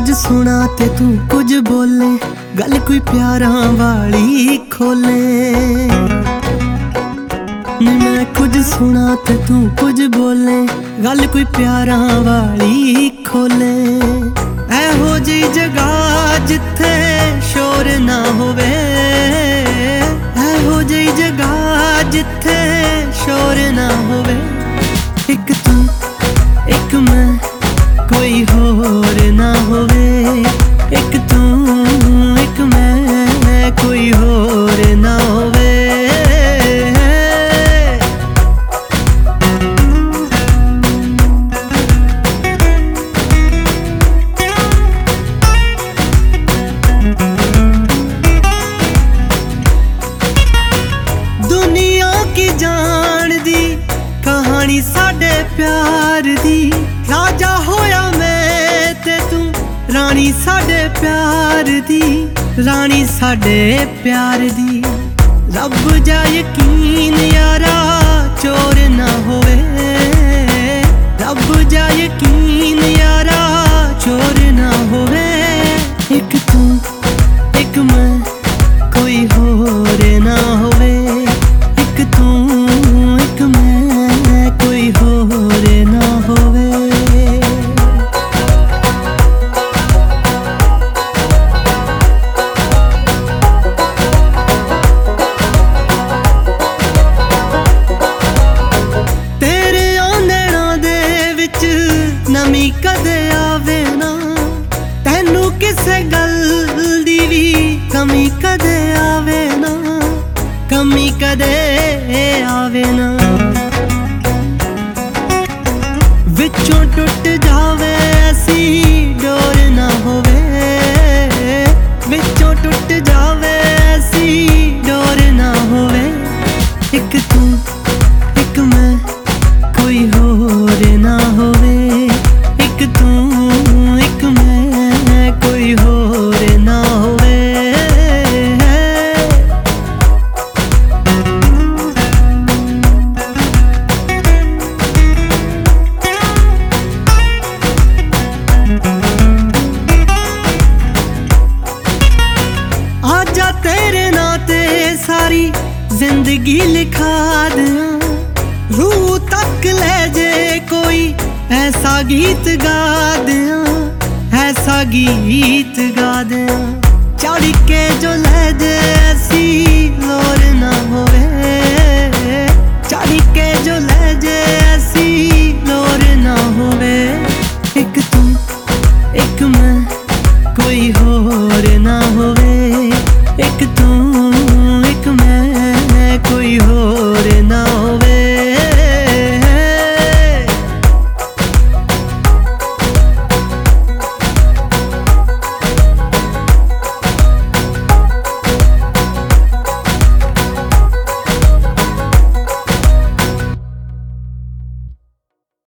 कुछ सुना ते तू कुछ बोले, गल कोई प्यारा वाली खोले। मैं कुछ सुना ते तू कुछ बोले, गल कोई प्यारा वाली खोले। एहो जी जगह जिथे शोर ना होवे, एहो जी जगह जिथे शोर ना होवे। एक तू एक मैं कोई होर ना होवे, एक तू एक मैं कोई होर ना होवे। दुनिया की जान दी कहानी साडे प्यार दी, राजा होया मैं ते तू रानी साडे प्यार दी, रानी साडे प्यार दी। रब जा यकीन यारा चोर ना होवे, रब जा यकीन यारा चोर ना होवे। एक तू एक मैं कोई होर ना होवे, एक तू एक मैं कोई होर ना होवे। तेरे नैना दे विच नमी कदे आवे ना, तैनू किसे गल दी भी कमी कदे आवे ना, कमी कदे आवे ना। विचों टुट जावे ऐसी डोर ना होवे, विचों टुट जावे ऐसी डोर ना होवे। एक तू एक मैं कोई होर ना होवे, एक तू एक मैं कोई होर ना होवे। आजा तेरे नाते सारी जिंदगी लिखा दिया, रूह तक ले जे कोई ऐसा गीत गा दिया, ऐसा गीत गा दिया। चढ़ के जो ले